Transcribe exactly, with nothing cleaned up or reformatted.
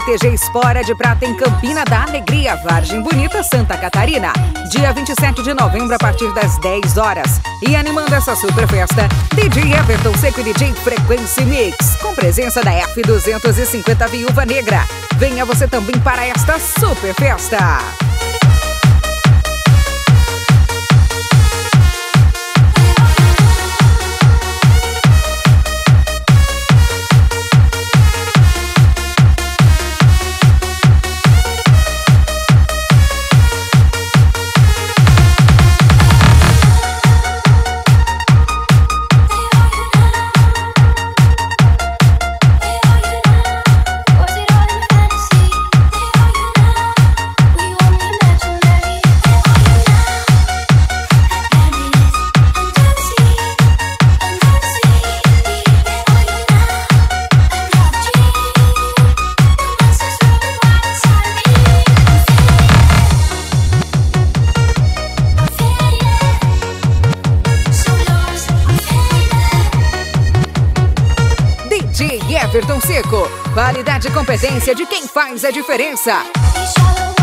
T G Espora de Prata em Campina da Alegria, Vargem Bonita, Santa Catarina. Dia vinte e sete de novembro, a partir das dez horas. E animando essa super festa, D J Everton Seco e D J Frequency Mix, com presença da F duzentos e cinquenta Viúva Negra. Venha você também para esta super festa. D J Everton Seco, qualidade e competência de quem faz a diferença.